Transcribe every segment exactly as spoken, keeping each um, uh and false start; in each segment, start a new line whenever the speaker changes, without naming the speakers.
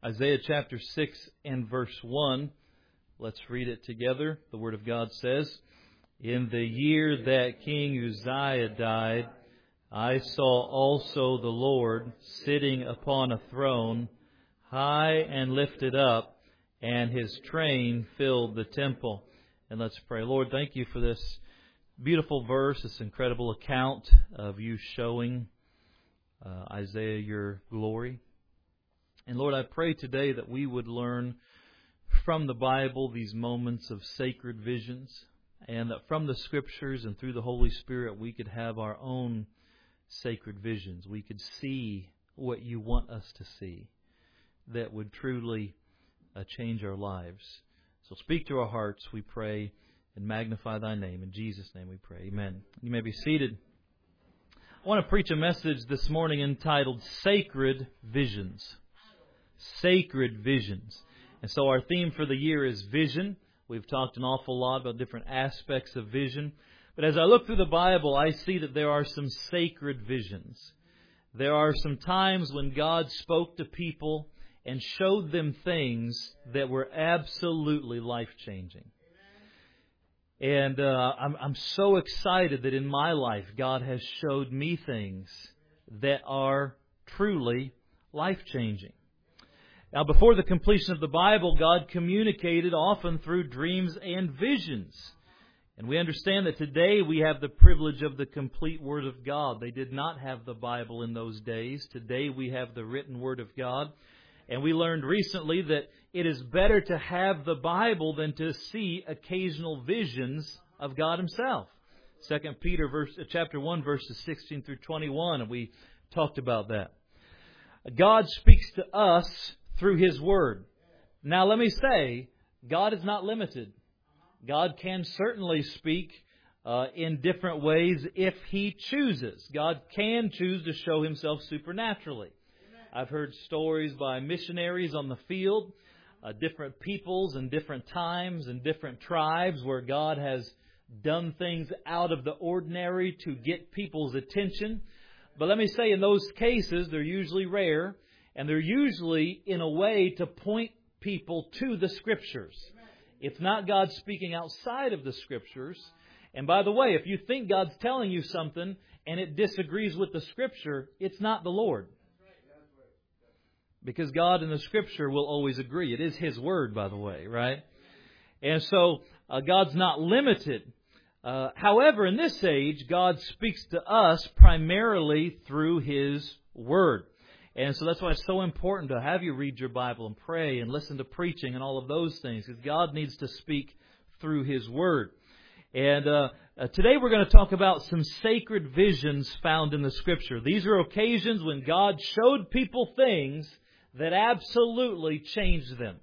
Isaiah chapter six and verse one. Let's read it together. The Word of God says, "In the year that King Uzziah died, I saw also the Lord sitting upon a throne, high and lifted up, and His train filled the temple." And let's pray. Lord, thank You for this beautiful verse, this incredible account of You showing uh, Isaiah Your glory. And Lord, I pray today that we would learn from the Bible these moments of sacred visions, and that from the Scriptures and through the Holy Spirit we could have our own sacred visions. We could see what You want us to see that would truly uh, change our lives. So speak to our hearts, we pray, and magnify Thy name. In Jesus' name we pray. Amen. You may be seated. I want to preach a message this morning entitled Sacred Visions. Sacred visions. And so our theme for the year is vision. We've talked an awful lot about different aspects of vision. But as I look through the Bible, I see that there are some sacred visions. There are some times when God spoke to people and showed them things that were absolutely life-changing. And uh, I'm, I'm so excited that in my life God has showed me things that are truly life-changing. Now, before the completion of the Bible, God communicated often through dreams and visions. And we understand that today we have the privilege of the complete Word of God. They did not have the Bible in those days. Today we have the written Word of God. And we learned recently that it is better to have the Bible than to see occasional visions of God Himself. Second Peter verse, chapter one, verses sixteen through twenty-one, and we talked about that. God speaks to us through His Word. Now let me say, God is not limited. God can certainly speak uh, in different ways if He chooses. God can choose to show Himself supernaturally. I've heard stories by missionaries on the field, uh, different peoples and different times and different tribes where God has done things out of the ordinary to get people's attention. But let me say, in those cases, they're usually rare. And they're usually in a way to point people to the Scriptures. It's not God speaking outside of the Scriptures. And by the way, if you think God's telling you something and it disagrees with the Scripture, it's not the Lord. Because God in the Scripture will always agree. It is His Word, by the way, right? And so uh, God's not limited. Uh, however, in this age, God speaks to us primarily through His Word. And so that's why it's so important to have you read your Bible and pray and listen to preaching and all of those things. Because God needs to speak through His Word. And uh, uh, today we're going to talk about some sacred visions found in the Scripture. These are occasions when God showed people things that absolutely changed them.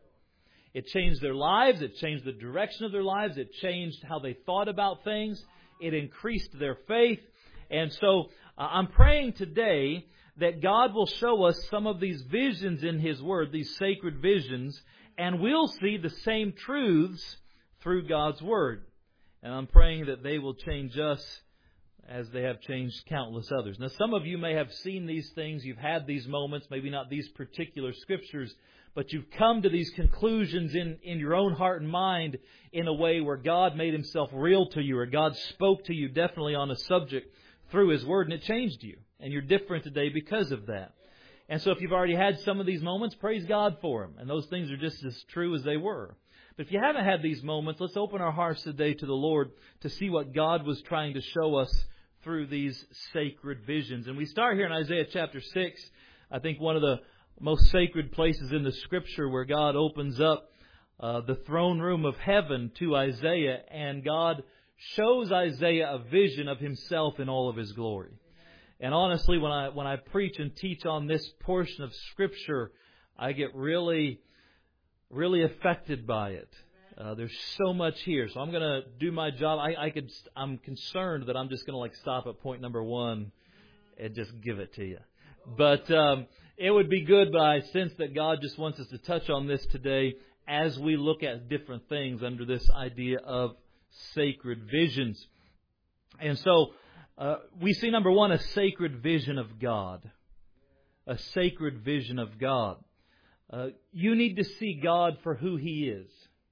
It changed their lives. It changed the direction of their lives. It changed how they thought about things. It increased their faith. And so uh, I'm praying today that God will show us some of these visions in His Word, these sacred visions, and we'll see the same truths through God's Word. And I'm praying that they will change us as they have changed countless others. Now, some of you may have seen these things, you've had these moments, maybe not these particular Scriptures, but you've come to these conclusions in, in your own heart and mind in a way where God made Himself real to you, or God spoke to you definitely on a subject through His Word, and it changed you. And you're different today because of that. And so if you've already had some of these moments, praise God for them. And those things are just as true as they were. But if you haven't had these moments, let's open our hearts today to the Lord to see what God was trying to show us through these sacred visions. And we start here in Isaiah chapter six. I think one of the most sacred places in the Scripture where God opens up uh, the throne room of heaven to Isaiah. And God shows Isaiah a vision of Himself in all of His glory. And honestly, when I when I preach and teach on this portion of Scripture, I get really, really affected by it. Uh, there's so much here, so I'm going to do my job. I, I could. I'm concerned that I'm just going to like stop at point number one and just give it to you. But um, it would be good. But I sense that God just wants us to touch on this today as we look at different things under this idea of sacred visions. And so. Uh, we see, number one, a sacred vision of God. A sacred vision of God. Uh, you need to see God for who He is.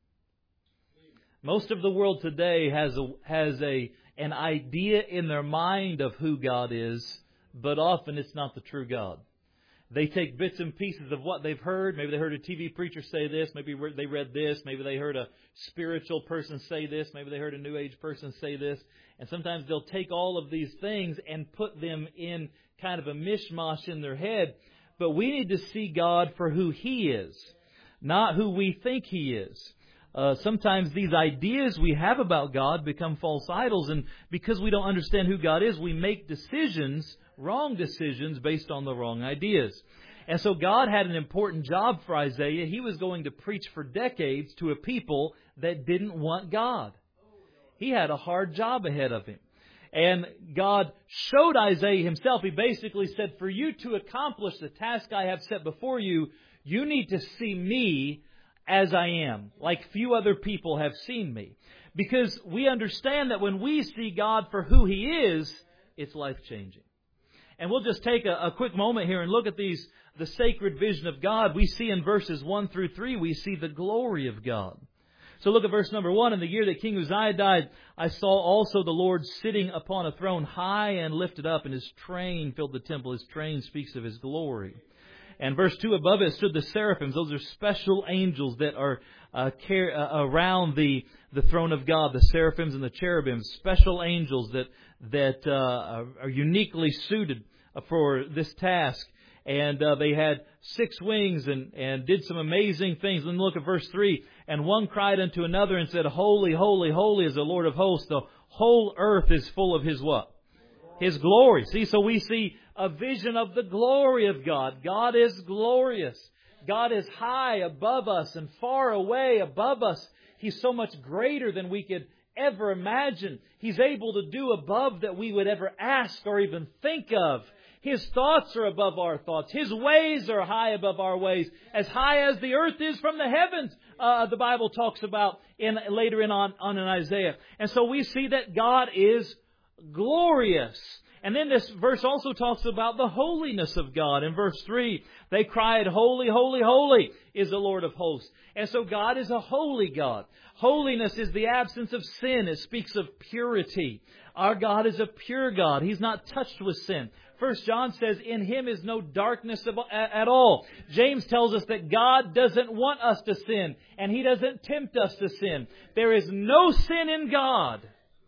Most of the world today has a, has a, an idea in their mind of who God is, but often it's not the true God. They take bits and pieces of what they've heard. Maybe they heard a T V preacher say this. Maybe they read this. Maybe they heard a spiritual person say this. Maybe they heard a New Age person say this. And sometimes they'll take all of these things and put them in kind of a mishmash in their head. But we need to see God for who He is, not who we think He is. Uh, sometimes these ideas we have about God become false idols, and because we don't understand who God is, we make decisions, wrong decisions, based on the wrong ideas. And so God had an important job for Isaiah. He was going to preach for decades to a people that didn't want God. He had a hard job ahead of him. And God showed Isaiah himself. He basically said, for you to accomplish the task I have set before you, you need to see me as I am, like few other people have seen me. Because we understand that when we see God for who He is, it's life-changing. And we'll just take a, a quick moment here and look at these, the sacred vision of God. We see in verses one through three, we see the glory of God. So look at verse number one. In the year that King Uzziah died, I saw also the Lord sitting upon a throne high and lifted up, and His train filled the temple. His train speaks of His glory. And verse two, above it stood the seraphims. Those are special angels that are uh, care, uh, around the, the throne of God. The seraphims and the cherubims, special angels that that uh, are uniquely suited for this task. And uh, they had six wings and, and did some amazing things. Then look at verse three. And one cried unto another and said, Holy, holy, holy is the Lord of hosts. The whole earth is full of His what? His glory. See, so we see a vision of the glory of God. God is glorious. God is high above us and far away above us. He's so much greater than we could ever imagine. He's able to do above that we would ever ask or even think of. His thoughts are above our thoughts. His ways are high above our ways. As high as the earth is from the heavens, uh, the Bible talks about in later in on, on in Isaiah. And so we see that God is glorious. And then this verse also talks about the holiness of God. In verse three, they cried, Holy, holy, holy is the Lord of hosts. And so God is a holy God. Holiness is the absence of sin. It speaks of purity. Our God is a pure God. He's not touched with sin. First John says, in Him is no darkness at all. James tells us that God doesn't want us to sin, and He doesn't tempt us to sin. There is no sin in God.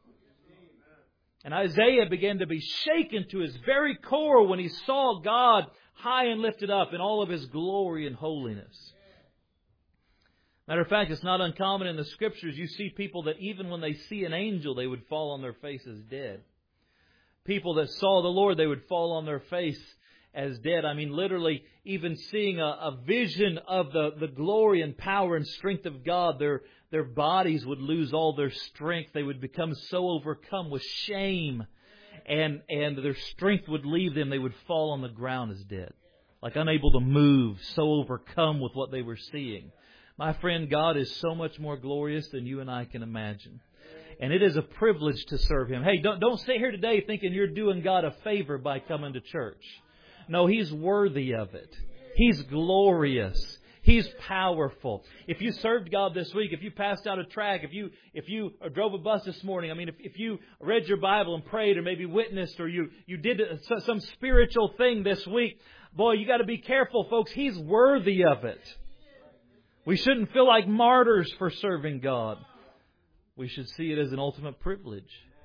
And Isaiah began to be shaken to his very core when he saw God high and lifted up in all of His glory and holiness. Matter of fact, it's not uncommon in the Scriptures. You see people that even when they see an angel, they would fall on their faces dead. People that saw the Lord, they would fall on their face as dead. I mean, literally, even seeing a, a vision of the, the glory and power and strength of God, their, their bodies would lose all their strength. They would become so overcome with shame, and, and their strength would leave them. They would fall on the ground as dead, like unable to move, so overcome with what they were seeing. My friend, God is so much more glorious than you and I can imagine. And it is a privilege to serve Him. Hey, don't, don't sit here today thinking you're doing God a favor by coming to church. No, He's worthy of it. He's glorious. He's powerful. If you served God this week, if you passed out a tract, if you if you drove a bus this morning, I mean, if, if you read your Bible and prayed or maybe witnessed or you, you did some spiritual thing this week, boy, you got to be careful, folks. He's worthy of it. We shouldn't feel like martyrs for serving God. We should see it as an ultimate privilege.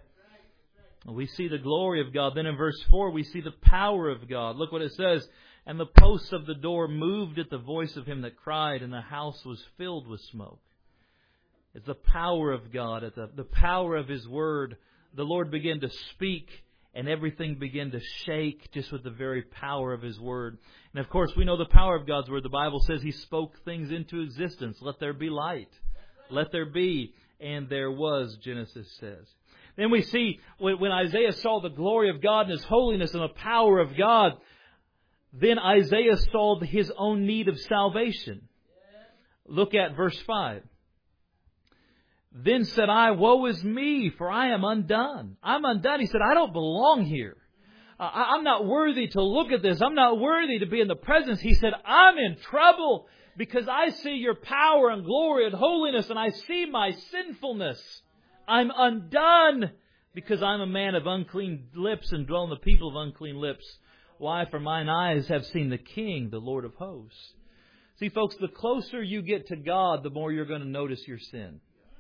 We see the glory of God. Then in verse four, we see the power of God. Look what it says. And the posts of the door moved at the voice of him that cried, and the house was filled with smoke. It's the power of God, at the, the power of His Word. The Lord began to speak, and everything began to shake just with the very power of His Word. And of course, we know the power of God's Word. The Bible says He spoke things into existence. Let there be light. Let there be. And there was, Genesis says. Then we see when, when Isaiah saw the glory of God and His holiness and the power of God, then Isaiah saw his own need of salvation. Look at verse five. Then said I, woe is me, for I am undone. I'm undone. He said, I don't belong here. I, I'm not worthy to look at this. I'm not worthy to be in the presence. He said, I'm in trouble because I see your power and glory and holiness and I see my sinfulness. I'm undone because I'm a man of unclean lips and dwell in the people of unclean lips. Why? For mine eyes have seen the King, the Lord of hosts. See, folks, the closer you get to God, the more you're going to notice your sin.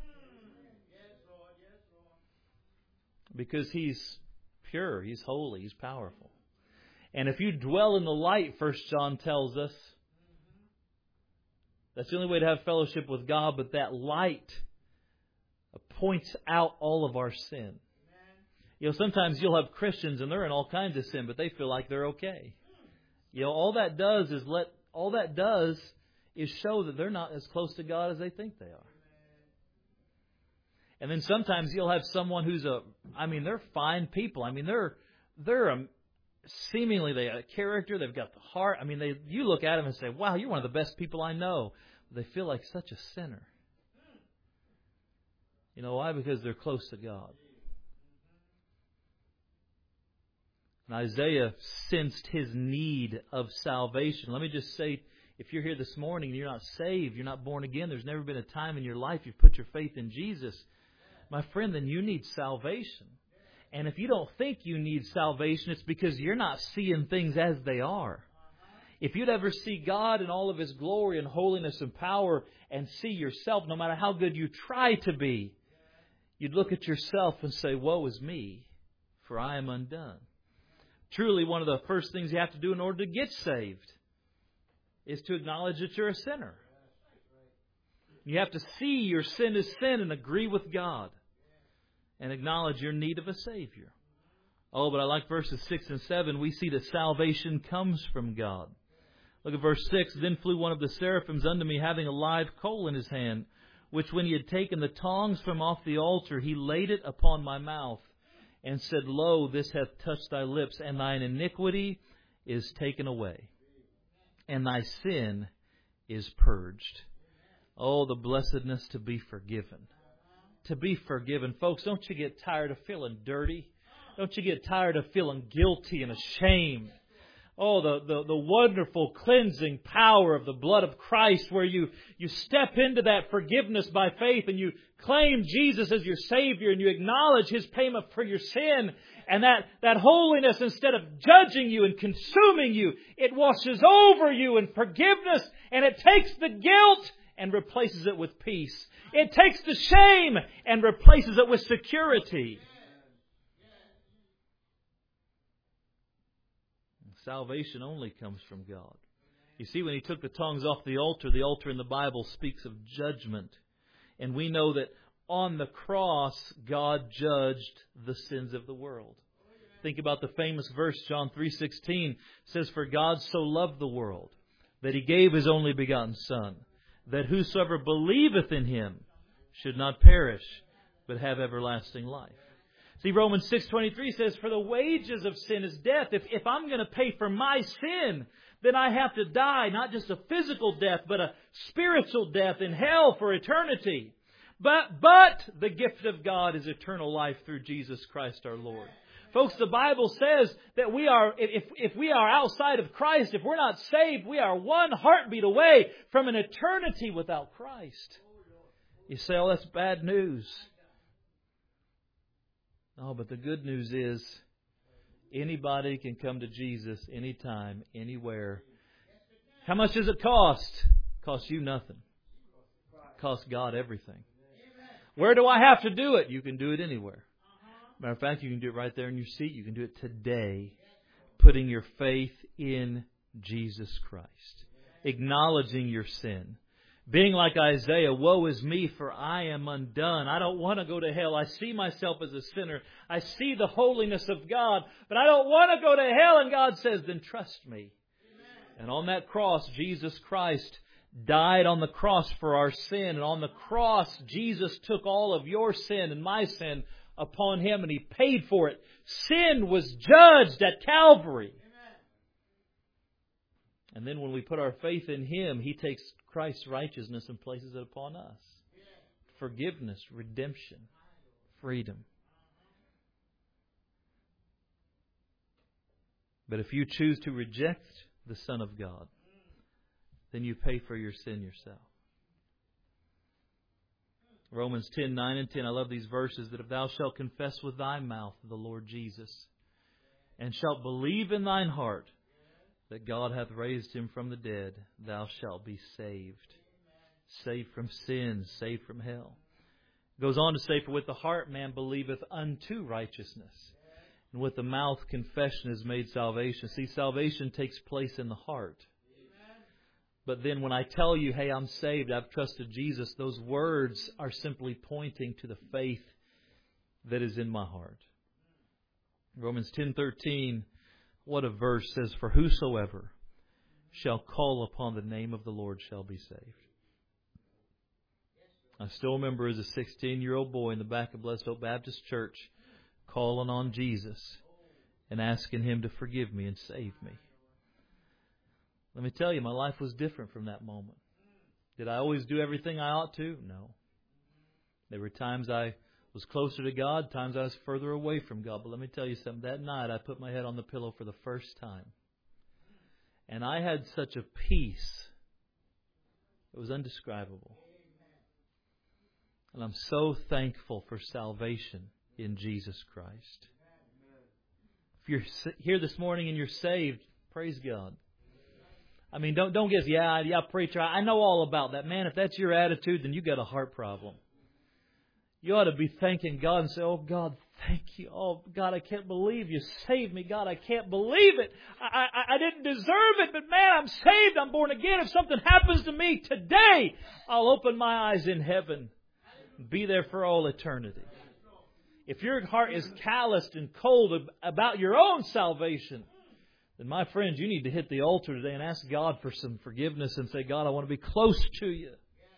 Because He's pure, He's holy, He's powerful. And if you dwell in the light, First John tells us, that's the only way to have fellowship with God, but that light points out all of our sin. You know, sometimes you'll have Christians and they're in all kinds of sin, but they feel like they're okay. You know, all that does is let, all that does is show that they're not as close to God as they think they are. And then sometimes you'll have someone who's a, I mean, they're fine people. I mean, they're, they're a, seemingly they have a character, they've got the heart. I mean, they, you look at them and say, wow, you're one of the best people I know. They feel like such a sinner. You know why? Because they're close to God. And Isaiah sensed his need of salvation. Let me just say, if you're here this morning and you're not saved, you're not born again, there's never been a time in your life you've put your faith in Jesus, my friend, then you need salvation. And if you don't think you need salvation, it's because you're not seeing things as they are. If you'd ever see God in all of His glory and holiness and power and see yourself, no matter how good you try to be, you'd look at yourself and say, woe is me, for I am undone. Truly, one of the first things you have to do in order to get saved is to acknowledge that you're a sinner. You have to see your sin as sin and agree with God and acknowledge your need of a Savior. Oh, but I like verses six and seven. We see that salvation comes from God. Look at verse six. Then flew one of the seraphims unto me, having a live coal in his hand, which when he had taken the tongs from off the altar, he laid it upon my mouth, and said, Lo, this hath touched thy lips, and thine iniquity is taken away, and thy sin is purged. Oh, the blessedness to be forgiven. To be forgiven. Folks, don't you get tired of feeling dirty? Don't you get tired of feeling guilty and ashamed? Oh, the, the, the wonderful cleansing power of the blood of Christ, where you, you step into that forgiveness by faith and you claim Jesus as your Savior and you acknowledge His payment for your sin. And that, that holiness, instead of judging you and consuming you, it washes over you in forgiveness, and it takes the guilt and replaces it with peace. It takes the shame and replaces it with security. Salvation only comes from God. You see, when He took the tongs off the altar, the altar in the Bible speaks of judgment. And we know that on the cross, God judged the sins of the world. Think about the famous verse, John three sixteen says, For God so loved the world, that He gave His only begotten Son, that whosoever believeth in Him should not perish, but have everlasting life. See, Romans six twenty-three says, For the wages of sin is death. If, if I'm going to pay for my sin, then I have to die, not just a physical death, but a spiritual death in hell for eternity. But, but the gift of God is eternal life through Jesus Christ our Lord. Folks, the Bible says that we are, if, if we are outside of Christ, if we're not saved, we are one heartbeat away from an eternity without Christ. You say, oh, that's bad news. No, but the good news is anybody can come to Jesus anytime, anywhere. How much does it cost? It costs you nothing. It costs God everything. Where do I have to do it? You can do it anywhere. Matter of fact, you can do it right there in your seat. You can do it today, putting your faith in Jesus Christ, acknowledging your sin. Being like Isaiah, woe is me, for I am undone. I don't want to go to hell. I see myself as a sinner. I see the holiness of God, but I don't want to go to hell. And God says, then trust me. Amen. And on that cross, Jesus Christ died on the cross for our sin. And on the cross, Jesus took all of your sin and my sin upon Him, and He paid for it. Sin was judged at Calvary. Amen. And then when we put our faith in Him, He takes Christ's righteousness and places it upon us. Forgiveness, redemption, freedom. But if you choose to reject the Son of God, then you pay for your sin yourself. Romans ten, nine and ten, I love these verses, that if thou shalt confess with thy mouth the Lord Jesus, and shalt believe in thine heart that God hath raised Him from the dead, thou shalt be saved. Saved from sin, saved from hell. It goes on to say, for with the heart man believeth unto righteousness, and with the mouth confession is made salvation. See, salvation takes place in the heart. But then when I tell you, hey, I'm saved, I've trusted Jesus, those words are simply pointing to the faith that is in my heart. Romans ten thirteen, what a verse, says, for whosoever shall call upon the name of the Lord shall be saved. I still remember as a sixteen-year-old boy in the back of Blessed Hope Baptist Church calling on Jesus and asking Him to forgive me and save me. Let me tell you, my life was different from that moment. Did I always do everything I ought to? No. There were times I was closer to God, times I was further away from God. But let me tell you something. That night I put my head on the pillow for the first time. And I had such a peace. It was indescribable. And I'm so thankful for salvation in Jesus Christ. If you're here this morning and you're saved, praise God. I mean, don't don't get, yeah, yeah, preacher, I know all about that. Man, if that's your attitude, then you got a heart problem. You ought to be thanking God and say, oh, God, thank you. Oh, God, I can't believe you saved me. God, I can't believe it. I, I, I didn't deserve it, but man, I'm saved. I'm born again. If something happens to me today, I'll open my eyes in heaven and be there for all eternity. If your heart is calloused and cold about your own salvation, then my friends, you need to hit the altar today and ask God for some forgiveness and say, God, I want to be close to you.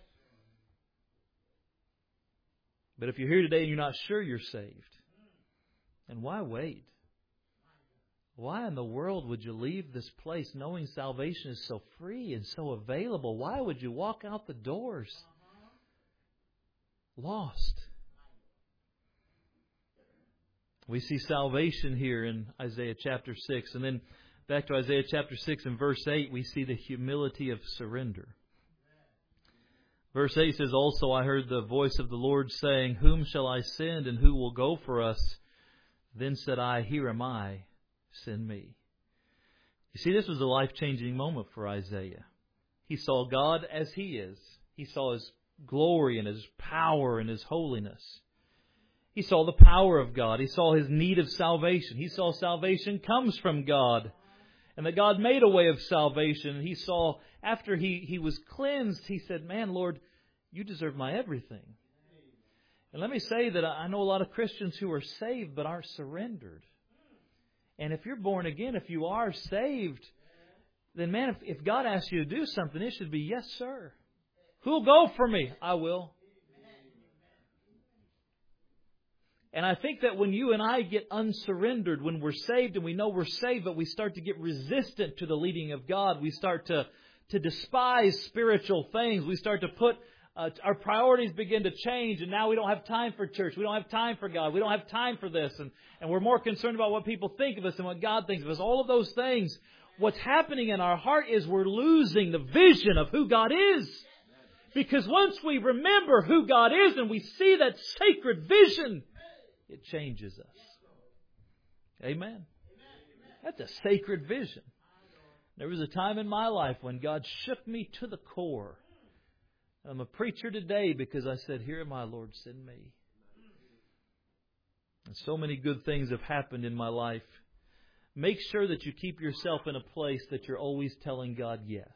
But if you're here today and you're not sure you're saved, then why wait? Why in the world would you leave this place knowing salvation is so free and so available? Why would you walk out the doors lost? We see salvation here in Isaiah chapter six. And then back to Isaiah chapter six and verse eight, we see the humility of surrender. Verse eight says, also I heard the voice of the Lord saying, whom shall I send and who will go for us? Then said I, here am I, send me. You see, this was a life-changing moment for Isaiah. He saw God as He is. He saw His glory and His power and His holiness. He saw the power of God. He saw His need of salvation. He saw salvation comes from God. And that God made a way of salvation. He saw, after he, he was cleansed, he said, man, Lord, you deserve my everything. And let me say that I know a lot of Christians who are saved but aren't surrendered. And if you're born again, if you are saved, then man, if, if God asks you to do something, it should be, yes, sir. Who'll go for me? I will. And I think that when you and I get unsurrendered, when we're saved and we know we're saved, but we start to get resistant to the leading of God, we start to, to despise spiritual things, we start to put, uh, our priorities begin to change, and now we don't have time for church, we don't have time for God, we don't have time for this, and, and we're more concerned about what people think of us than what God thinks of us. All of those things, what's happening in our heart is we're losing the vision of who God is. Because once we remember who God is and we see that sacred vision, it changes us. Amen. That's a sacred vision. There was a time in my life when God shook me to the core. I'm a preacher today because I said, here am I, Lord, send me. And so many good things have happened in my life. Make sure that you keep yourself in a place that you're always telling God yes.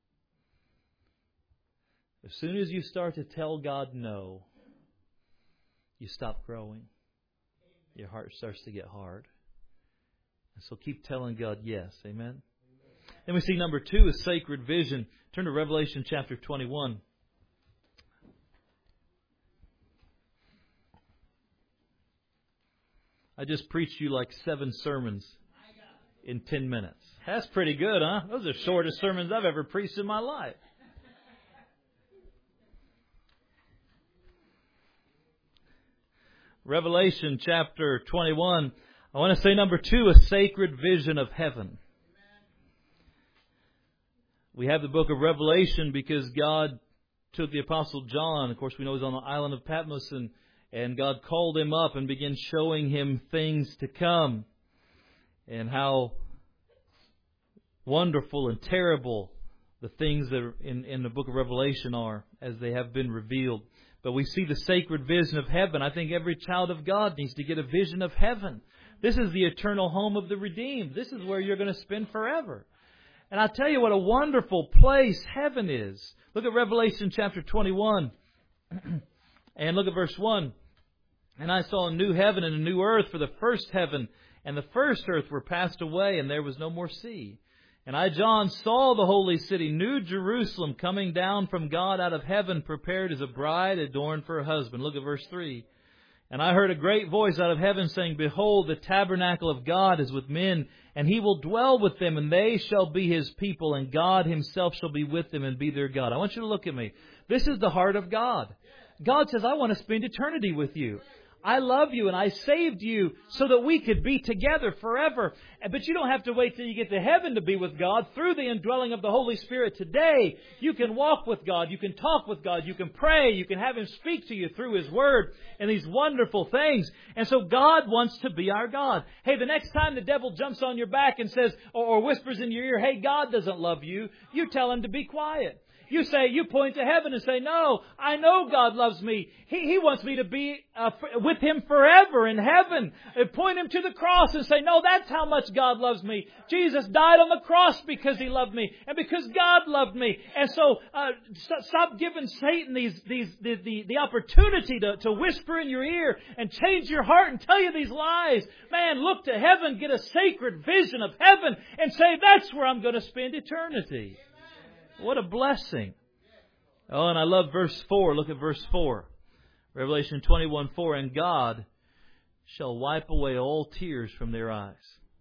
As soon as you start to tell God no, you stop growing. Your heart starts to get hard. And so keep telling God yes. Amen. Then we see number two is sacred vision. Turn to Revelation chapter twenty-one. I just preached you like seven sermons in ten minutes. That's pretty good, huh? Those are the shortest sermons I've ever preached in my life. Revelation chapter twenty-one. I want to say number two, a sacred vision of heaven. We have the book of Revelation because God took the Apostle John. Of course, we know he's on the island of Patmos, and, and God called him up and began showing him things to come. And how wonderful and terrible the things that are in, in the book of Revelation are as they have been revealed. But we see the sacred vision of heaven. I think every child of God needs to get a vision of heaven. This is the eternal home of the redeemed. This is where you're going to spend forever. And I'll tell you what a wonderful place heaven is. Look at Revelation chapter twenty-one. And look at verse one. And I saw a new heaven and a new earth, for the first heaven and the first earth were passed away, and there was no more sea. And I, John, saw the holy city, New Jerusalem, coming down from God out of heaven, prepared as a bride adorned for her husband. Look at verse three. And I heard a great voice out of heaven saying, Behold, the tabernacle of God is with men, and He will dwell with them, and they shall be His people, and God Himself shall be with them and be their God. I want you to look at me. This is the heart of God. God says, I want to spend eternity with you. I love you and I saved you so that we could be together forever. But you don't have to wait till you get to heaven to be with God. Through the indwelling of the Holy Spirit today, you can walk with God. You can talk with God. You can pray. You can have Him speak to you through His Word and these wonderful things. And so God wants to be our God. Hey, the next time the devil jumps on your back and says, or, or whispers in your ear, hey, God doesn't love you, you tell him to be quiet. You say, you point to heaven and say, no, I know God loves me. He, he wants me to be uh, with Him forever in heaven. And point him to the cross and say, no, that's how much God loves me. Jesus died on the cross because He loved me and because God loved me. And so uh, stop giving Satan these, these, the, the, the opportunity to, to whisper in your ear and change your heart and tell you these lies. Man, look to heaven, get a sacred vision of heaven and say, that's where I'm going to spend eternity. What a blessing. Oh, and I love verse four. Look at verse four. Revelation twenty-one four. And God shall wipe away all tears from their eyes.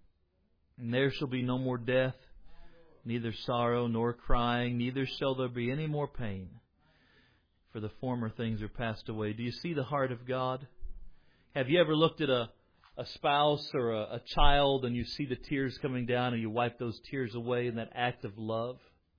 And there shall be no more death, neither sorrow nor crying, neither shall there be any more pain. For the former things are passed away. Do you see the heart of God? Have you ever looked at a, a spouse or a, a child and you see the tears coming down and you wipe those tears away in that act of love?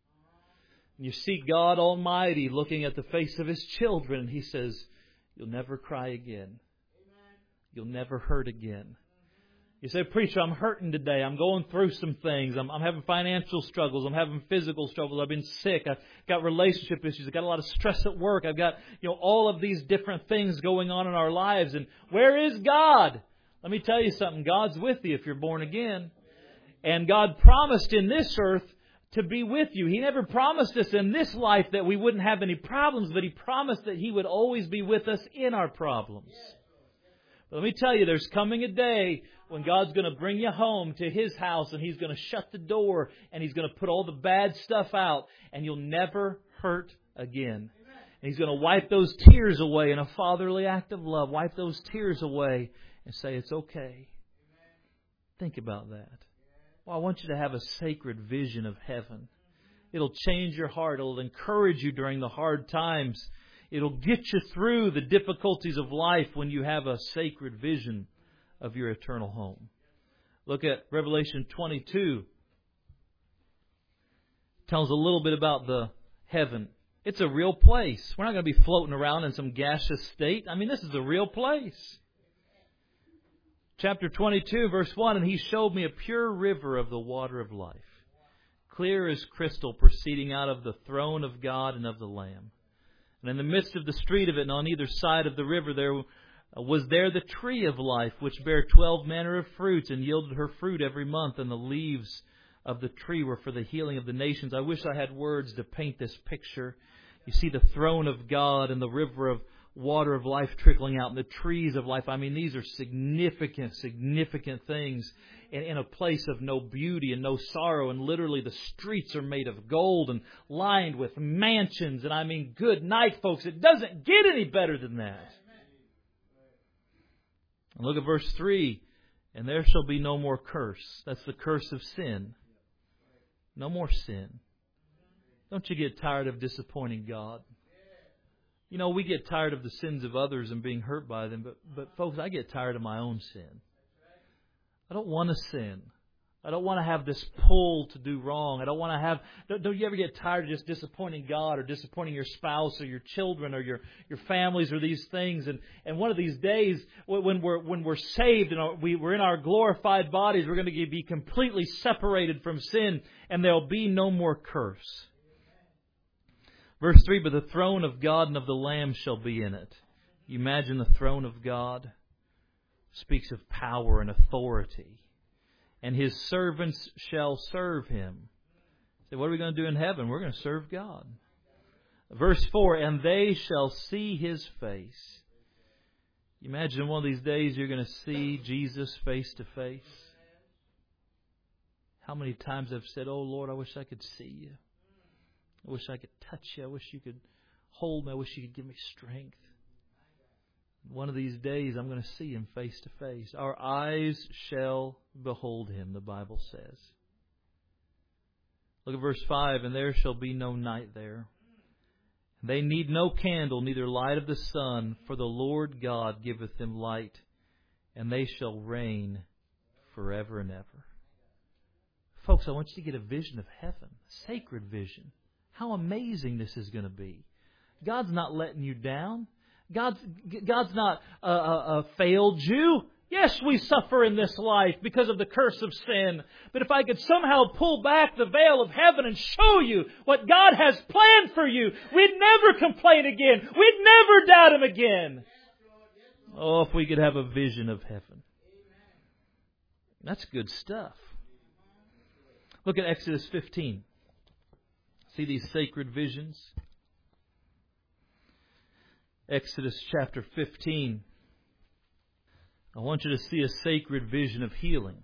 You see God Almighty looking at the face of His children, and He says, you'll never cry again. You'll never hurt again. You say, preacher, I'm hurting today. I'm going through some things. I'm, I'm having financial struggles. I'm having physical struggles. I've been sick. I've got relationship issues. I've got a lot of stress at work. I've got, you know, all of these different things going on in our lives. And where is God? Let me tell you something. God's with you if you're born again. And God promised in this earth to be with you. He never promised us in this life that we wouldn't have any problems, but He promised that He would always be with us in our problems. But let me tell you, there's coming a day when God's going to bring you home to His house and He's going to shut the door and He's going to put all the bad stuff out and you'll never hurt again. And He's going to wipe those tears away in a fatherly act of love. Wipe those tears away and say, it's okay. Think about that. Well, I want you to have a sacred vision of heaven. It'll change your heart. It'll encourage you during the hard times. It'll get you through the difficulties of life when you have a sacred vision of your eternal home. Look at Revelation twenty-two. It tells a little bit about the heaven. It's a real place. We're not going to be floating around in some gaseous state. I mean, this is a real place. Chapter twenty-two, verse one, and He showed me a pure river of the water of life, clear as crystal, proceeding out of the throne of God and of the Lamb. And in the midst of the street of it, and on either side of the river, there was there the tree of life, which bare twelve manner of fruits, and yielded her fruit every month, and the leaves of the tree were for the healing of the nations. I wish I had words to paint this picture. You see the throne of God and the river of water of life trickling out, and the trees of life. I mean, these are significant, significant things in, in a place of no beauty and no sorrow. And literally the streets are made of gold and lined with mansions. And I mean, good night, folks. It doesn't get any better than that. And look at verse three. And there shall be no more curse. That's the curse of sin. No more sin. Don't you get tired of disappointing God? You know, we get tired of the sins of others and being hurt by them, but, but folks, I get tired of my own sin. I don't want to sin. I don't want to have this pull to do wrong. I don't want to have... Don't, don't you ever get tired of just disappointing God or disappointing your spouse or your children or your, your families or these things? And, and one of these days, when we're when we're saved and we, we're in our glorified bodies, we're going to be completely separated from sin and there'll be no more curse. Verse three, but the throne of God and of the Lamb shall be in it. You imagine the throne of God speaks of power and authority. And His servants shall serve Him. So what are we going to do in heaven? We're going to serve God. Verse four, and they shall see His face. You imagine one of these days you're going to see Jesus face to face. How many times I've said, oh Lord, I wish I could see You. I wish I could touch You. I wish You could hold me. I wish You could give me strength. One of these days I'm going to see Him face to face. Our eyes shall behold Him, the Bible says. Look at verse five, and there shall be no night there. They need no candle, neither light of the sun, for the Lord God giveth them light, and they shall reign forever and ever. Folks, I want you to get a vision of heaven, a sacred vision. How amazing this is going to be. God's not letting you down. God's, God's not uh, uh, failed you. Yes, we suffer in this life because of the curse of sin. But if I could somehow pull back the veil of heaven and show you what God has planned for you, we'd never complain again. We'd never doubt Him again. Oh, if we could have a vision of heaven. That's good stuff. Look at Exodus fifteen. See these sacred visions? Exodus chapter fifteen. I want you to see a sacred vision of healing.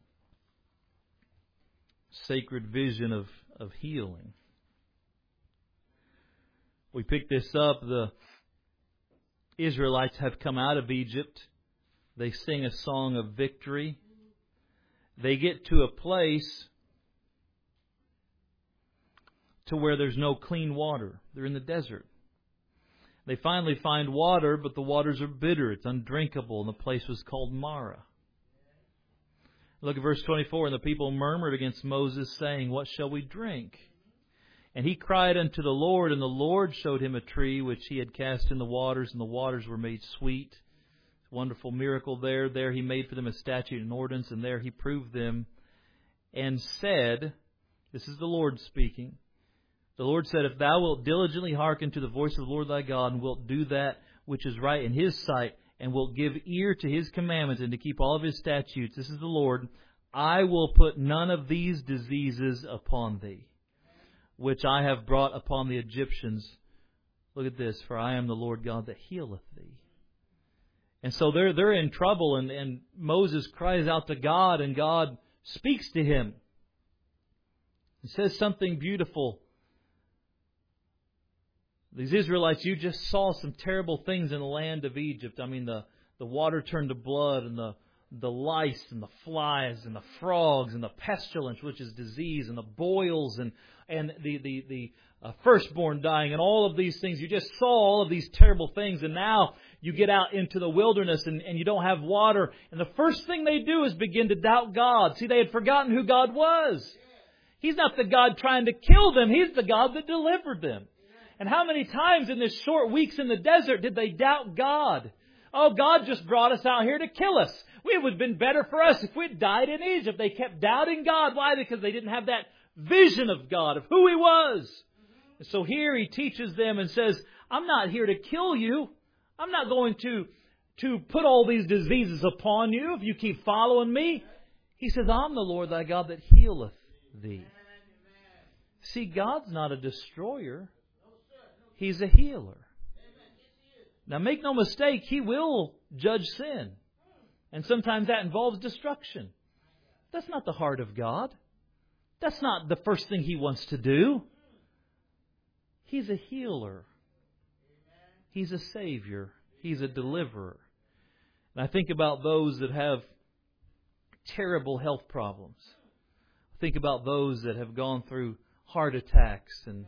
Sacred vision of, of healing. We pick this up. The Israelites have come out of Egypt. They sing a song of victory. They get to a place to where there's no clean water. They're in the desert. They finally find water, but the waters are bitter. It's undrinkable, and the place was called Marah. Look at verse twenty-four. And the people murmured against Moses, saying, what shall we drink? And he cried unto the Lord, and the Lord showed him a tree which He had cast in the waters, and the waters were made sweet. Wonderful miracle there. There He made for them a statute and ordinance, and there He proved them, and said, this is the Lord speaking, the Lord said, if thou wilt diligently hearken to the voice of the Lord thy God, and wilt do that which is right in His sight, and wilt give ear to His commandments, and to keep all of His statutes, this is the Lord, I will put none of these diseases upon thee, which I have brought upon the Egyptians. Look at this, for I am the Lord God that healeth thee. And so they're, they're in trouble, and, and Moses cries out to God, and God speaks to him. He says something beautiful. These Israelites, you just saw some terrible things in the land of Egypt. I mean, the, the water turned to blood, and the, the lice, and the flies, and the frogs, and the pestilence, which is disease, and the boils, and, and the, the, the uh, firstborn dying, and all of these things. You just saw all of these terrible things, and now you get out into the wilderness, and, and you don't have water. And the first thing they do is begin to doubt God. See, they had forgotten who God was. He's not the God trying to kill them. He's the God that delivered them. And how many times in this short weeks in the desert did they doubt God? Oh, God just brought us out here to kill us. It would have been better for us if we'd died in Egypt. They kept doubting God. Why? Because they didn't have that vision of God, of who He was. And so here He teaches them and says, I'm not here to kill you. I'm not going to, to put all these diseases upon you if you keep following me. He says, I'm the Lord thy God that healeth thee. See, God's not a destroyer. He's a healer. Now make no mistake, He will judge sin. And sometimes that involves destruction. That's not the heart of God. That's not the first thing He wants to do. He's a healer. He's a Savior. He's a deliverer. And I think about those that have terrible health problems. I think about those that have gone through heart attacks and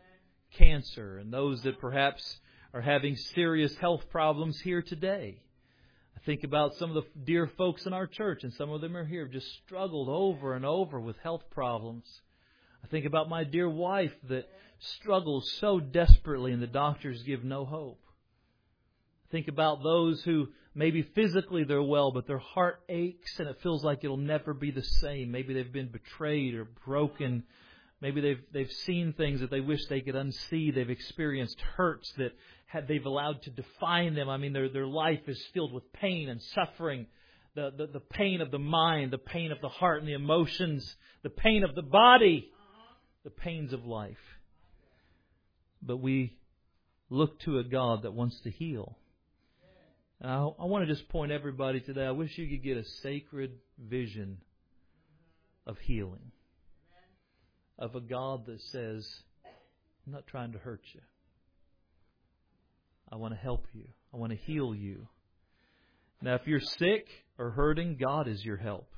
cancer, and those that perhaps are having serious health problems here today. I Think about some of the dear folks in our church, and some of them are here, have just struggled over and over with health problems. I think about my dear wife that struggles so desperately and the doctors give no hope. Think about those who maybe physically they're well, but their heart aches and it feels like it'll never be the same. Maybe they've been betrayed or broken. Maybe they've they've seen things that they wish they could unsee. They've experienced hurts that had they've allowed to define them. I mean, their their life is filled with pain and suffering. The, the, the pain of the mind, the pain of the heart and the emotions, the pain of the body, the pains of life. But we look to a God that wants to heal. And I, I want to just point everybody today, I wish you could get a sacred vision of healing. Of a God that says, I'm not trying to hurt you. I want to help you. I want to heal you. Now, if you're sick or hurting, God is your help.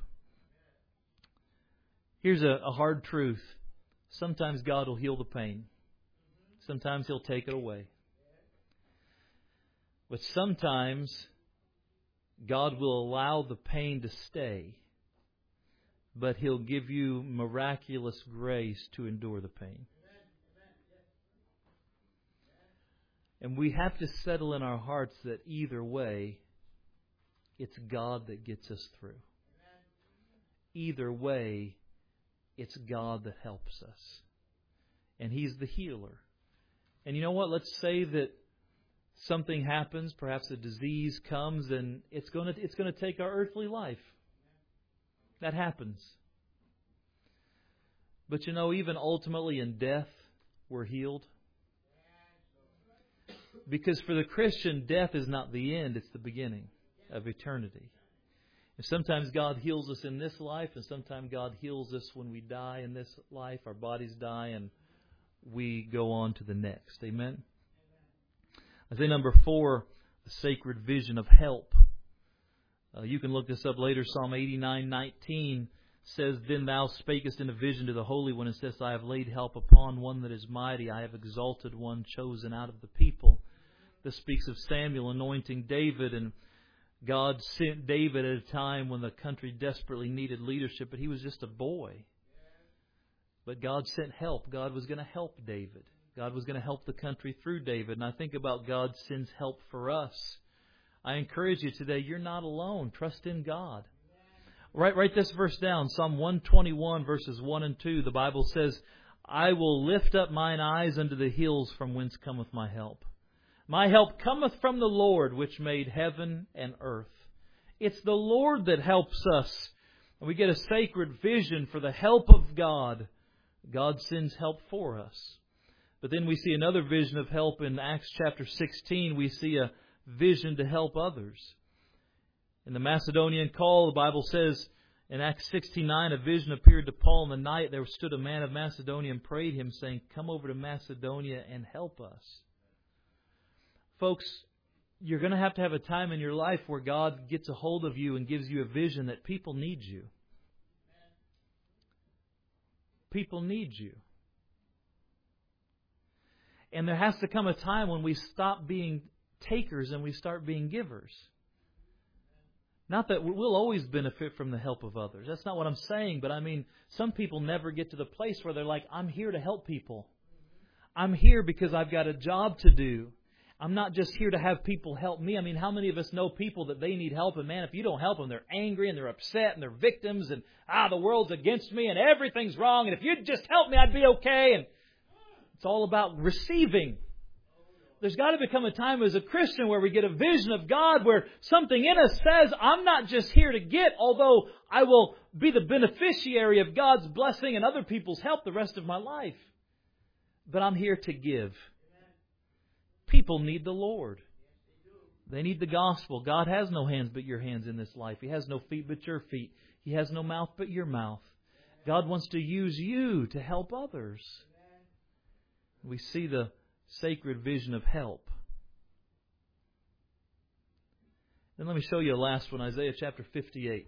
Here's a, a hard truth. Sometimes God will heal the pain. Sometimes He'll take it away. But sometimes God will allow the pain to stay, but He'll give you miraculous grace to endure the pain. And we have to settle in our hearts that either way, it's God that gets us through. Either way, it's God that helps us. And He's the healer. And you know what? Let's say that something happens, perhaps a disease comes, and it's going to it's going to take our earthly life. That happens. But you know, even ultimately in death, we're healed. Because for the Christian, death is not the end, it's the beginning of eternity. And sometimes God heals us in this life, and sometimes God heals us when we die in this life. Our bodies die, and we go on to the next. Amen? I say number four, the sacred vision of help. Uh, you can look this up later. Psalm eighty-nine nineteen says, Then thou spakest in a vision to the Holy One, and saidst, I have laid help upon one that is mighty. I have exalted one chosen out of the people. This speaks of Samuel anointing David, and God sent David at a time when the country desperately needed leadership, but he was just a boy. But God sent help. God was going to help David. God was going to help the country through David. And I think about God sends help for us. I encourage you today, you're not alone. Trust in God. Write, write this verse down. Psalm one twenty-one, verses one and two. The Bible says, I will lift up mine eyes unto the hills from whence cometh my help. My help cometh from the Lord, which made heaven and earth. It's the Lord that helps us. And we get a sacred vision for the help of God. God sends help for us. But then we see another vision of help in Acts chapter sixteen. We see a vision to help others. In the Macedonian call, the Bible says in Acts sixteen nine, a vision appeared to Paul in the night. There stood a man of Macedonia and prayed him, saying, Come over to Macedonia and help us. Folks, you're going to have to have a time in your life where God gets a hold of you and gives you a vision that people need you. People need you. And there has to come a time when we stop being takers and we start being givers. Not that we'll always benefit from the help of others. That's not what I'm saying. But I mean, some people never get to the place where they're like, I'm here to help people. I'm here because I've got a job to do. I'm not just here to have people help me. I mean, how many of us know people that they need help? And man, if you don't help them, they're angry and they're upset and they're victims. And, ah, the world's against me and everything's wrong. And if you'd just help me, I'd be okay. And it's all about receiving. There's got to become a time as a Christian where we get a vision of God, where something in us says, I'm not just here to get, although I will be the beneficiary of God's blessing and other people's help the rest of my life. But I'm here to give. People need the Lord. They need the gospel. God has no hands but your hands in this life. He has no feet but your feet. He has no mouth but your mouth. God wants to use you to help others. We see the sacred vision of help. Then let me show you a last one, Isaiah chapter fifty-eight.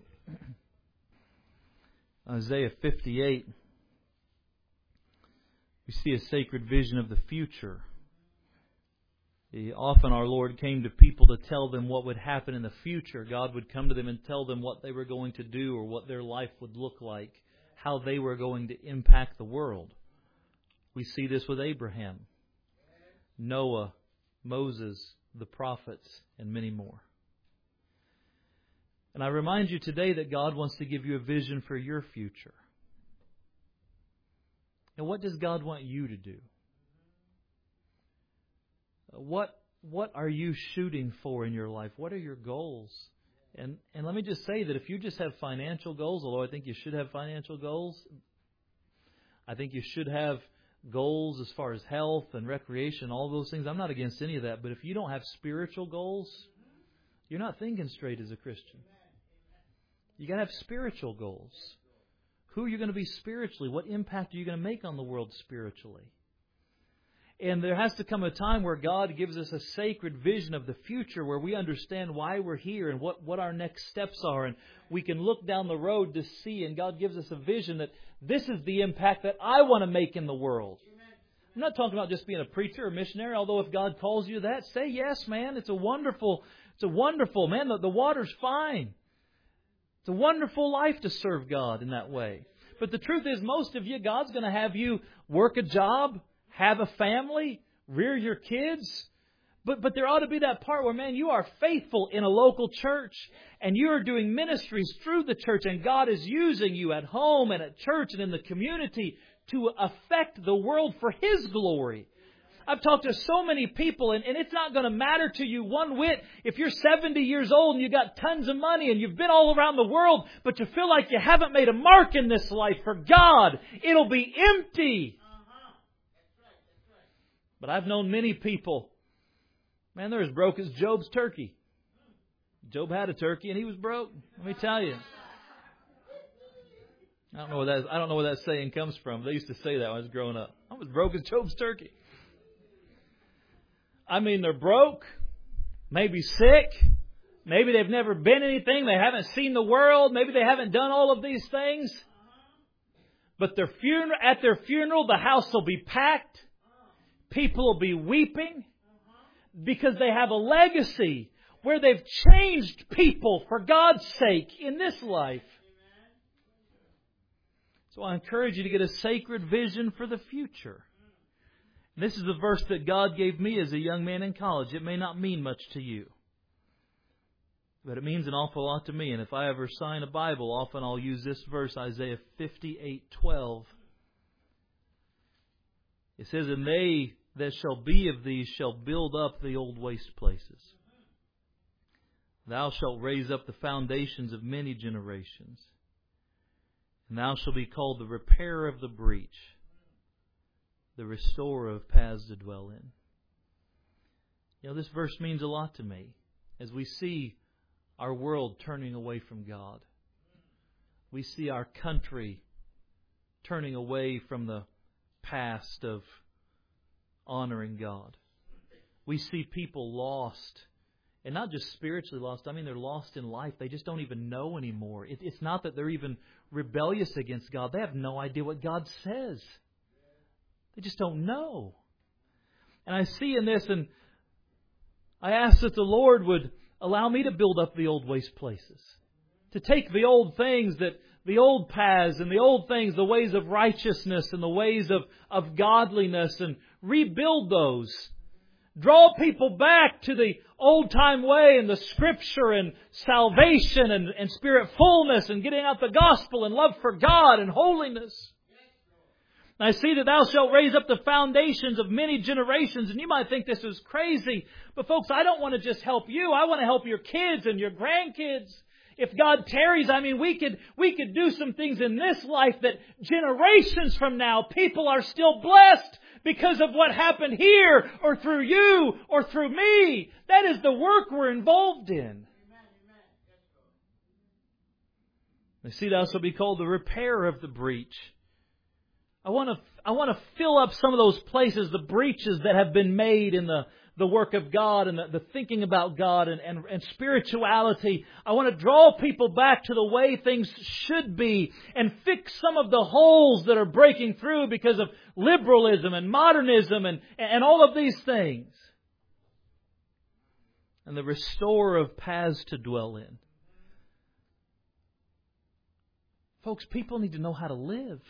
Isaiah fifty-eight. We see a sacred vision of the future. Often our Lord came to people to tell them what would happen in the future. God would come to them and tell them what they were going to do or what their life would look like, how they were going to impact the world. We see this with Abraham, Noah, Moses, the prophets, and many more. And I remind you today that God wants to give you a vision for your future. And what does God want you to do? What what are you shooting for in your life? What are your goals? And and let me just say that if you just have financial goals, although I think you should have financial goals, I think you should have goals as far as health and recreation, all those things. I'm not against any of that. But if you don't have spiritual goals, you're not thinking straight as a Christian. You got to have spiritual goals. Who are you going to be spiritually? What impact are you going to make on the world spiritually? And there has to come a time where God gives us a sacred vision of the future where we understand why we're here and what, what our next steps are. And we can look down the road to see, and God gives us a vision that this is the impact that I want to make in the world. I'm not talking about just being a preacher or missionary, although if God calls you to that, say yes, man. It's a wonderful, it's a wonderful, man, the, the water's fine. It's a wonderful life to serve God in that way. But the truth is, most of you, God's going to have you work a job, have a family, rear your kids. But but there ought to be that part where, man, you are faithful in a local church and you are doing ministries through the church, and God is using you at home and at church and in the community to affect the world for His glory. I've talked to so many people, and, and it's not going to matter to you one whit if you're seventy years old and you've got tons of money and you've been all around the world, but you feel like you haven't made a mark in this life for God. It'll be empty. But I've known many people, man, they're as broke as Job's turkey. Job had a turkey and he was broke. Let me tell you. I don't know where that, I don't know where that saying comes from. They used to say that when I was growing up. I was broke as Job's turkey. I mean, they're broke, maybe sick, maybe they've never been anything, they haven't seen the world, maybe they haven't done all of these things. But their funeral, at their funeral, the house will be packed. People will be weeping because they have a legacy where they've changed people for God's sake in this life. So I encourage you to get a sacred vision for the future. This is the verse that God gave me as a young man in college. It may not mean much to you, but it means an awful lot to me. And if I ever sign a Bible, often I'll use this verse, Isaiah fifty-eight twelve. It says, "And they that shall be of these shall build up the old waste places. Thou shalt raise up the foundations of many generations. And thou shalt be called the repairer of the breach, the restorer of paths to dwell in." You know, this verse means a lot to me as we see our world turning away from God. We see our country turning away from the past of honoring God. We see people lost, and not just spiritually lost. I mean, they're lost in life. They just don't even know anymore. It, it's not that they're even rebellious against God. They have no idea what God says. They just don't know. And I see in this, and I ask that the Lord would allow me to build up the old waste places. To take the old things, that the old paths and the old things, the ways of righteousness and the ways of, of godliness, and rebuild those. Draw people back to the old-time way and the Scripture and salvation and, and Spirit fullness and getting out the gospel and love for God and holiness. And I see that thou shalt raise up the foundations of many generations. And you might think this is crazy. But folks, I don't want to just help you. I want to help your kids and your grandkids. If God tarries, I mean, we could we could do some things in this life that generations from now, people are still blessed because of what happened here or through you or through me. That is the work we're involved in. I see thou shalt be called the repairer of the breach. I want to I want to fill up some of those places, the breaches that have been made in the, the work of God and the, the thinking about God and, and, and spirituality. I want to draw people back to the way things should be and fix some of the holes that are breaking through because of liberalism and modernism and, and all of these things. and the restorer of paths to dwell in. Folks, people need to know how to live.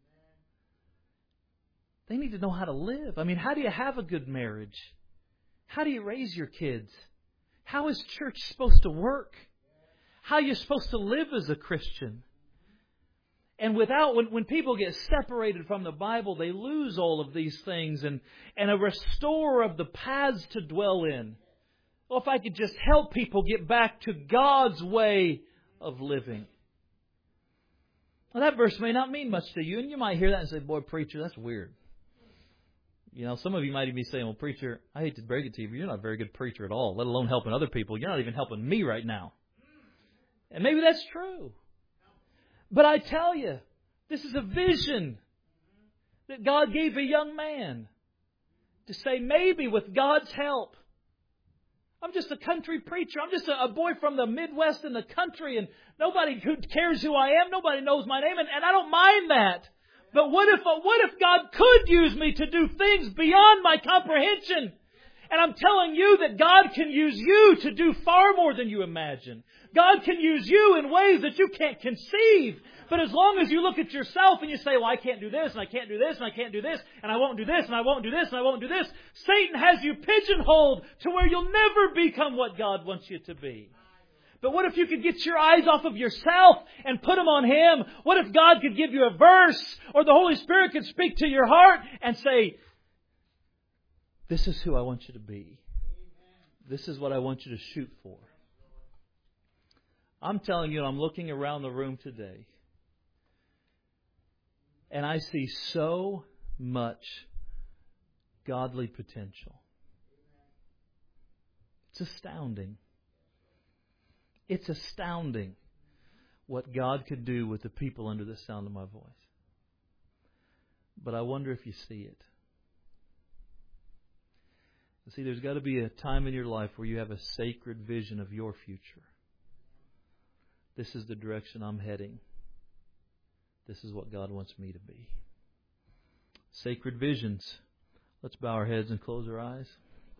They need to know how to live. I mean, how do you have a good marriage? How do you raise your kids? How is church supposed to work? How are you supposed to live as a Christian? And without, when, when people get separated from the Bible, they lose all of these things. And, and a restorer of the paths to dwell in. Well, if I could just help people get back to God's way of living. Well, that verse may not mean much to you. And you might hear that and say, boy, preacher, that's weird. You know, some of you might even be saying, well, preacher, I hate to break it to you, but you're not a very good preacher at all, let alone helping other people. You're not even helping me right now. And maybe that's true. But I tell you, this is a vision that God gave a young man to say, maybe with God's help, I'm just a country preacher. I'm just a, a boy from the Midwest in the country, and nobody who cares who I am. Nobody knows my name, and, and I don't mind that. But what if what if God could use me to do things beyond my comprehension? And I'm telling you that God can use you to do far more than you imagine. God can use you in ways that you can't conceive. But as long as you look at yourself and you say, well, I can't do this, and I can't do this, and I can't do this, and I won't do this, and I won't do this, and I won't do this, Satan has you pigeonholed to where you'll never become what God wants you to be. But what if you could get your eyes off of yourself and put them on Him? What if God could give you a verse, or the Holy Spirit could speak to your heart and say, this is who I want you to be. This is what I want you to shoot for. I'm telling you, I'm looking around the room today, and I see so much godly potential. It's astounding. It's astounding what God could do with the people under the sound of my voice. But I wonder if you see it. See, there's got to be a time in your life where you have a sacred vision of your future. This is the direction I'm heading. This is what God wants me to be. Sacred visions. Let's bow our heads and close our eyes.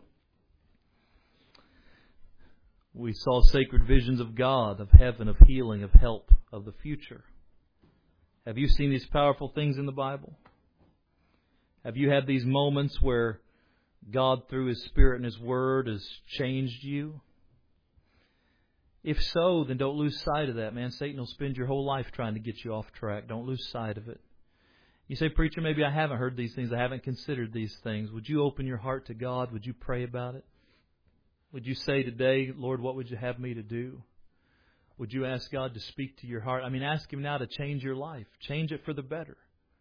We saw sacred visions of God, of heaven, of healing, of help, of the future. Have you seen these powerful things in the Bible? Have you had these moments where God, through His Spirit and His Word, has changed you? If so, then don't lose sight of that, man. Satan will spend your whole life trying to get you off track. Don't lose sight of it. You say, preacher, maybe I haven't heard these things. I haven't considered these things. Would you open your heart to God? Would you pray about it? Would you say today, Lord, what would you have me to do? Would you ask God to speak to your heart? I mean, ask Him now to change your life. Change it for the better.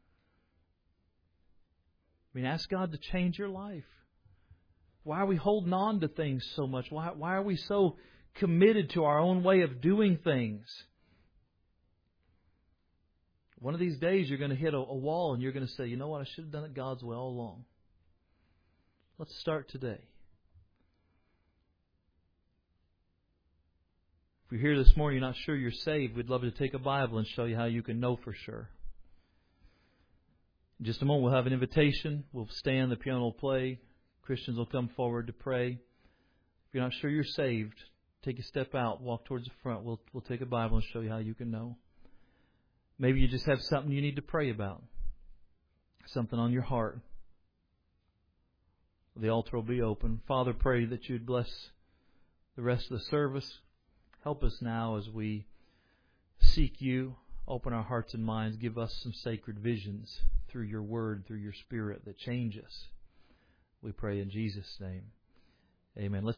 I mean, ask God to change your life. Why are we holding on to things so much? Why, why are we so committed to our own way of doing things? One of these days you're going to hit a, a wall and you're going to say, you know what, I should have done it God's way all along. Let's start today. If you're here this morning, you're not sure you're saved, we'd love to take a Bible and show you how you can know for sure. In just a moment, we'll have an invitation. We'll stand, the piano will play. Christians will come forward to pray. If you're not sure you're saved, take a step out, walk towards the front. We'll, we'll take a Bible and show you how you can know. Maybe you just have something you need to pray about. Something on your heart. The altar will be open. Father, pray that you'd bless the rest of the service. Help us now as we seek you. Open our hearts and minds. Give us some sacred visions through your word, through your Spirit that change us. We pray in Jesus' name. Amen. Let's